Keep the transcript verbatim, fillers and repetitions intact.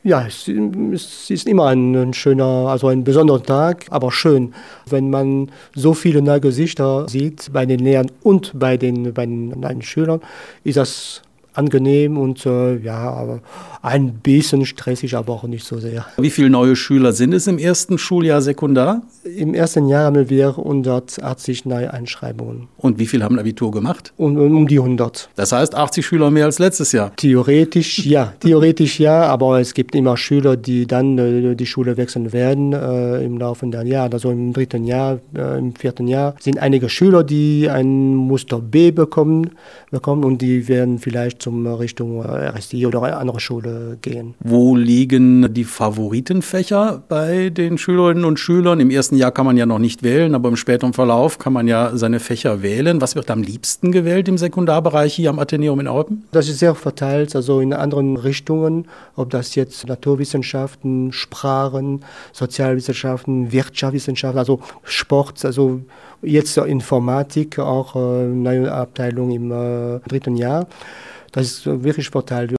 Ja, es, es ist immer ein, ein schöner, also ein besonderer Tag, aber schön, wenn man so viele neue Gesichter sieht bei den Lehrern und bei den, bei den, bei den Schülern, ist das angenehm und äh, ja, aber ein bisschen stressig, aber auch nicht so sehr. Wie viele neue Schüler sind es im ersten Schuljahr Sekundar? Im ersten Jahr haben wir hundertachtzig neue Einschreibungen. Und wie viele haben Abitur gemacht? Um, um die hundert. Das heißt achtzig Schüler mehr als letztes Jahr? Theoretisch ja, theoretisch ja, aber es gibt immer Schüler, die dann äh, die Schule wechseln werden äh, im Laufe der Jahre. Also im dritten Jahr, äh, im vierten Jahr sind einige Schüler, die ein Muster B bekommen, bekommen und die werden vielleicht zum Richtung R S I oder eine andere Schule gehen. Wo liegen die Favoritenfächer bei den Schülerinnen und Schülern? Im ersten Jahr kann man ja noch nicht wählen, aber im späteren Verlauf kann man ja seine Fächer wählen. Was wird am liebsten gewählt im Sekundarbereich hier am Atheneum in Eupen? Das ist sehr verteilt, also in anderen Richtungen, ob das jetzt Naturwissenschaften, Sprachen, Sozialwissenschaften, Wirtschaftswissenschaften, also Sport, also jetzt Informatik, auch äh, neue Abteilung im äh, dritten Jahr. Das ist wirklich verteilt.